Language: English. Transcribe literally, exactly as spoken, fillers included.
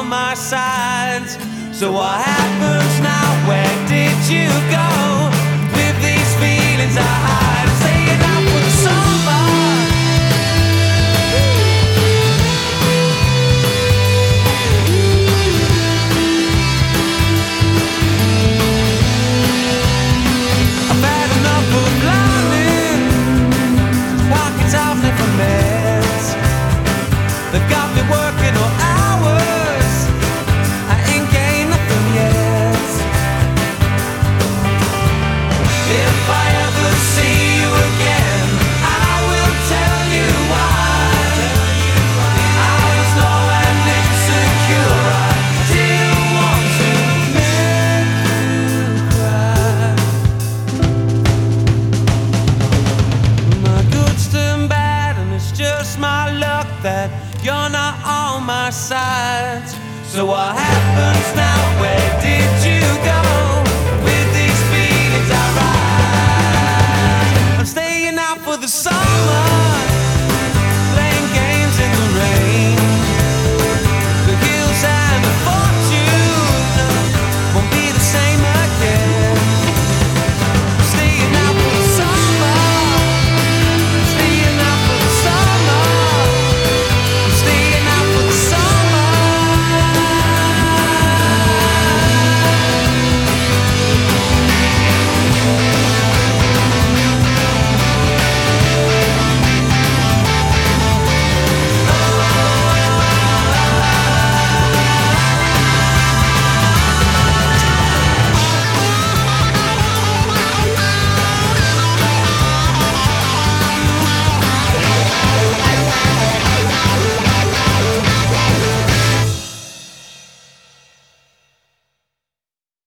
on my sides. So what happens now? Where did you go with these feelings I hide? I'm staying out for the summer. I've had enough of lying. Pockets I've never met. They've got me working all hours. I ain't gained nothing yet. If I ever see you again, I will tell you why. I was low and insecure. I didn't want to make you cry. My good's turned bad, and it's just my luck that you're not on my side. So what